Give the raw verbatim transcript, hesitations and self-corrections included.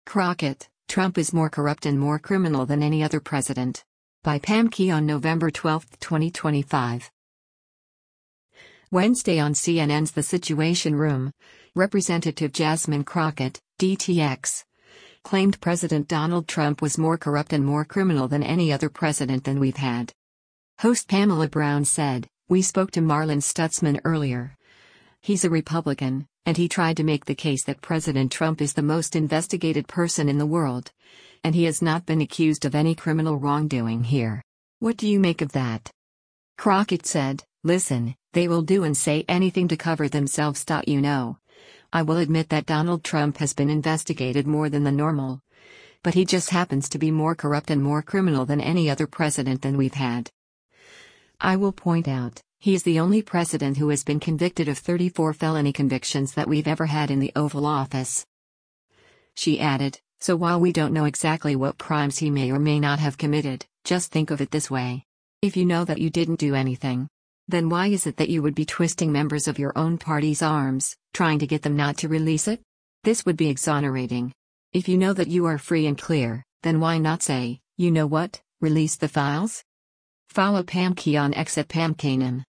Crockett, Trump is more corrupt and more criminal than any other president. By Pam Key on November twelfth, twenty twenty-five. Wednesday on C N N's The Situation Room, Representative Jasmine Crockett, D T X, claimed President Donald Trump was more corrupt and more criminal than any other president than we've had. Host Pamela Brown said, "We spoke to Marlin Stutzman earlier. He's a Republican, and he tried to make the case that President Trump is the most investigated person in the world. And he has not been accused of any criminal wrongdoing here. What do you make of that?" Crockett said, "Listen, they will do and say anything to cover themselves. You know. I will admit that Donald Trump has been investigated more than the normal. But he just happens to be more corrupt and more criminal than any other president than we've had. I will point out, he is the only president who has been convicted of thirty-four felony convictions that we've ever had in the Oval Office." She added, "So while we don't know exactly what crimes he may or may not have committed, just think of it this way. If you know that you didn't do anything, then why is it that you would be twisting members of your own party's arms, trying to get them not to release it? This would be exonerating. If you know that you are free and clear, then why not say, you know what, release the files?" Follow Pam Key on X at Pam Kanem.